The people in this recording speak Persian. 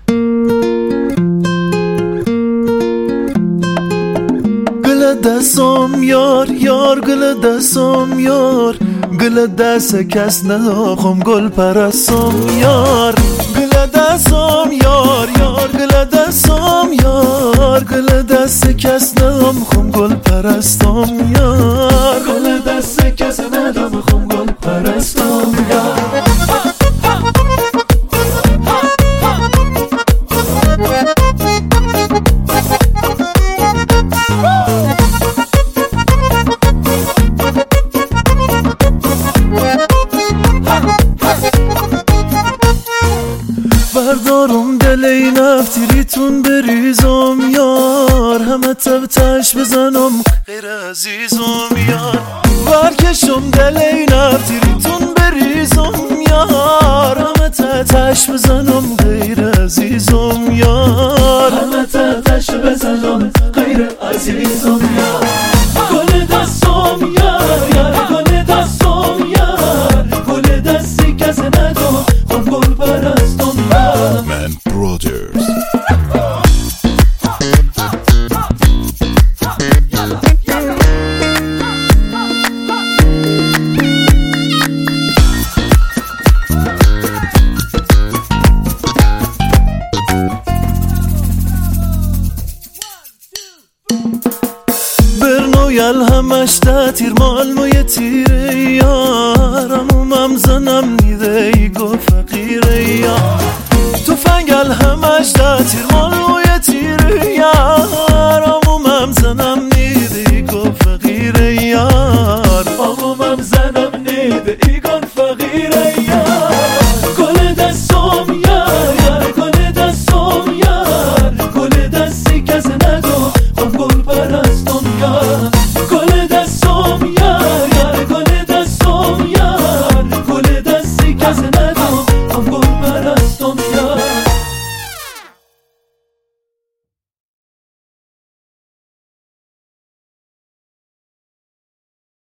گل دستم یار یار گل دستم یار گل دست کس نداخم گل پرستم یار گل دستم یار یار گل دستم یار گل دست کس نداخم گل پرستم یار گل دست کس نداخم گل پرستم یار بردارم دل این افتیریتون بریزم یار همه تبتش بزنم غیر عزیزم یار برکشم دل این افتیریتون بریزم یار همه تبتش بزنم غیر عزیزم یار همه تبتش بزنم غیر عزیزم یار گل دستم یار یار گل دستم یار گل دستی کس ندام خب گل پرستم Man Brothers. برنویل همش ده تیر مال موی تیره یار همومم زنم نیده ای گو فقیره یار